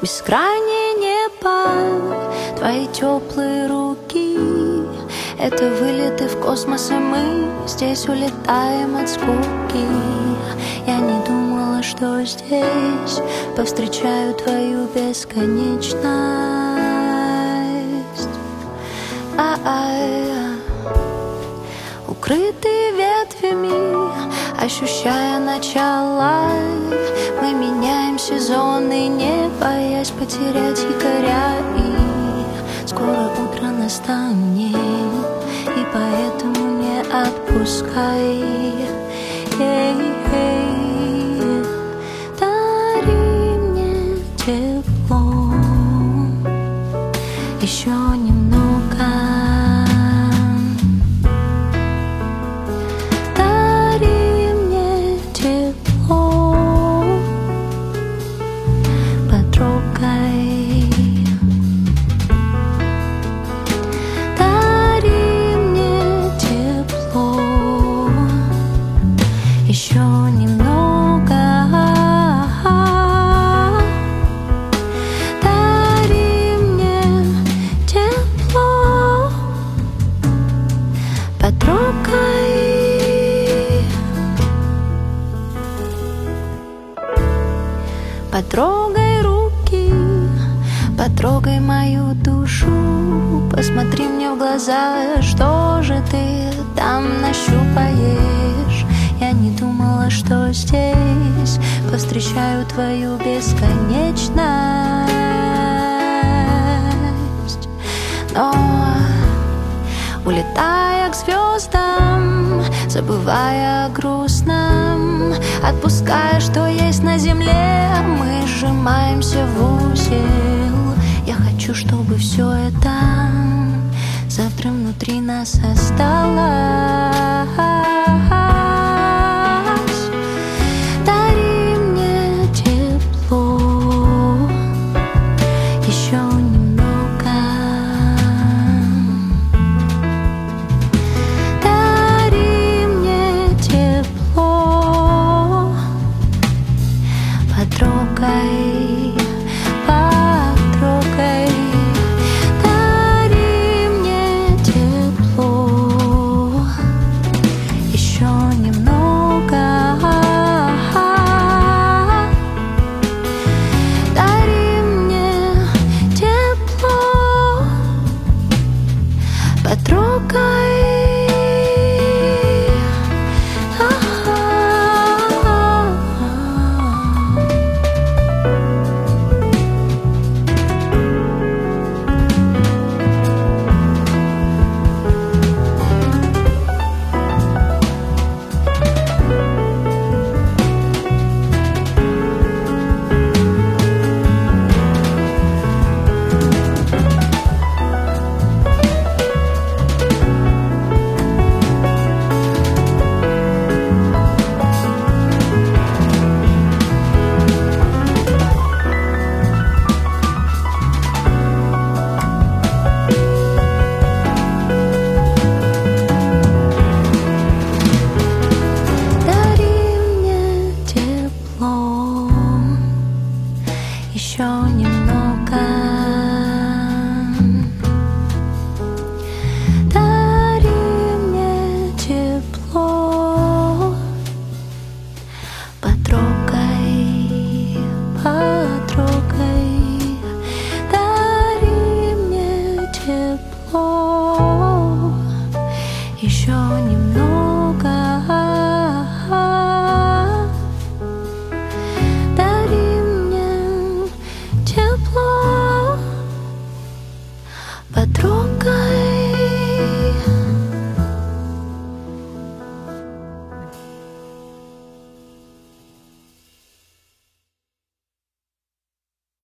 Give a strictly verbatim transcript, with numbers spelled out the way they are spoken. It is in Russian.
бескрайнее небо, твои теплые руки. Это вылеты в космос, и мы здесь улетаем от скуки. Я не думала, что здесь повстречаю твою бесконечность. А-а-а. Укрытые ветвями, ощущая начало, мы меняем сезоны, не боясь потерять якоря. И скоро утро настанет, и поэтому не отпускай. Эй-эй, дари мне тепло еще немного. Дари мне тепло, потрогай. Дари мне тепло еще немного. Дари мне тепло, потрогай. Потрогай руки, потрогай мою душу. Посмотри мне в глаза, что же ты там нащупаешь. Я не думала, что здесь повстречаю твою бесконечность. Но улетая к звездам, забывая о грустном, отпуская, что есть на земле, мы сжимаемся в узел. Я хочу, чтобы все это завтра внутри нас осталось. Дари мне тепло еще немного. Дари мне тепло, потрогай, потрогай. Дари мне тепло еще немного. Дари мне тепло, потрогай.